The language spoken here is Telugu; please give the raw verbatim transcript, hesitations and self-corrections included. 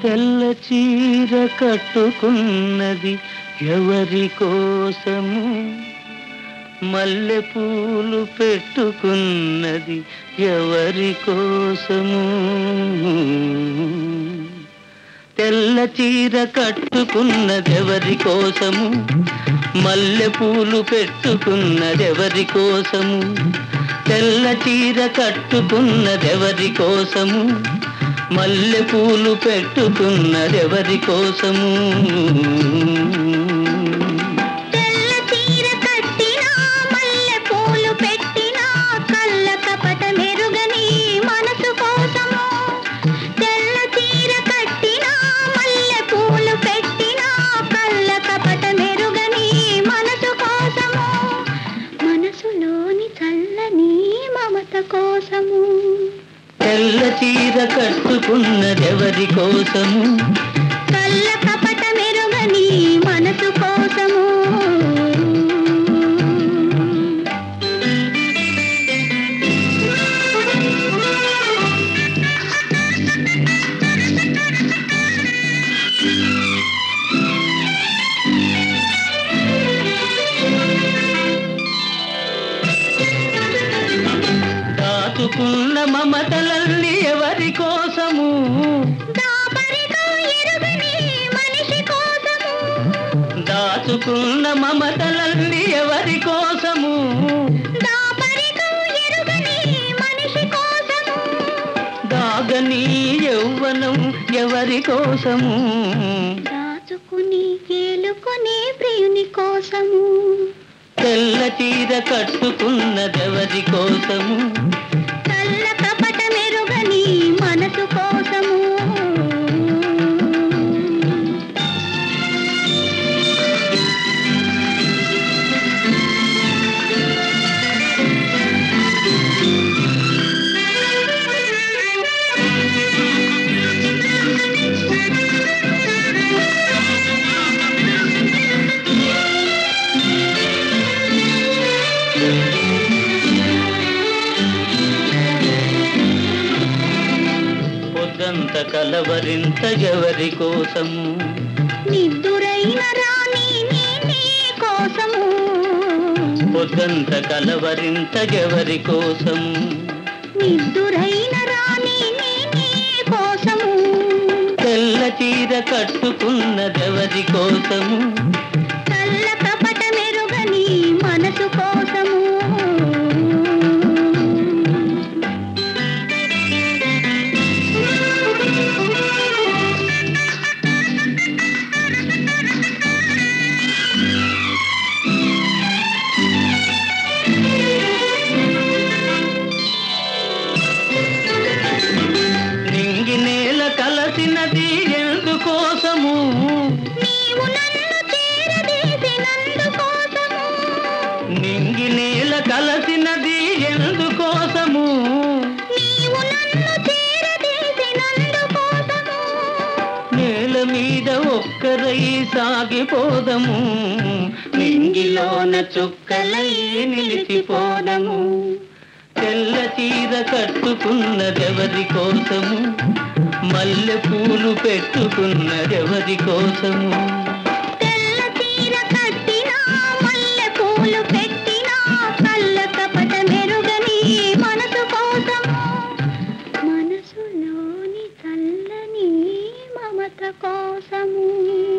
తెల్ల చీర కట్టుకున్నది ఎవరి కోసము, మల్లె పూలు పెట్టుకున్నది ఎవరి కోసము. తెల్ల చీర కట్టుకున్నది ఎవరి కోసము, మల్లె పూలు పెట్టుకున్నది ఎవరి కోసము. తెల్ల చీర కట్టుకున్నది ఎవరి కోసము, మల్లె పూలు పెట్టుకున్నది ఎవరి కోసము. తెల్ల చీర కట్టినా మల్లె పూలు పెట్టినా కళ్ళ కపట మెరుగని మనసు కోసము. తెల్ల చీర కట్టినా మల్లె పూలు పెట్టినా కళ్ళ కపట మెరుగని మనసు కోసము. మనసులోని చల్లని మమత కోసము. తెల్ల చీర కట్టుకున్నది ఎవరి కోసము, కళ్ళ కపట మెరుగని మనసు కోసము. దాచుకున్న మమతలన్నీ ఎవరి కోసము, దాపరిగా ఎరుగని మనిషి కోసము. దాచుకున్న మమతలన్నీ ఎవరి కోసము, దాపరిగా ఎరుగని మనిషి కోసము. దాగని యౌవనం ఎవరి కోసము, దాచుకుని కేలుకునే ప్రియుని కోసము. తెల్ల చీర కట్టుకున్నదెవరి కోసము, కళ్ళ కపట మెరుగని మనసు కోసము. పొద్దంత కలవరింత ఎవరి కోసము, నిద్దురైన రాణి నీ కోసము. పొద్దంత కలవరింత ఎవరి కోసము, నిద్దురైన రాణి నీ కోసము. తెల్ల చీర కట్టుకున్నదెవరి కోసము, కళ్ళ కపట మెరుగని మనసు కోసము. నింగి నేల కలసినది ఎందుకోసము, నీవు నన్ను చేరదీసినందుకోసము. నింగి నేల కలసినది ఎందుకోసము, నీవు నన్ను చేరదీసినందుకోసము. నేల మీద ఒక్కరై సాగిపోదము, నింగిలోన చుక్కలై నిలిచిపోదము. తెల్ల చీర కట్టుకున్నదెవరి కోసము, మల్లె పూలు పెట్టుకున్నదెవరి కోసము. తెల్ల చీర కట్టినా మల్లె పూలు పెట్టినా కళ్ళ కపట మెరుగని మనసు కోసము. మనసులోని చల్లని మమత కోసము.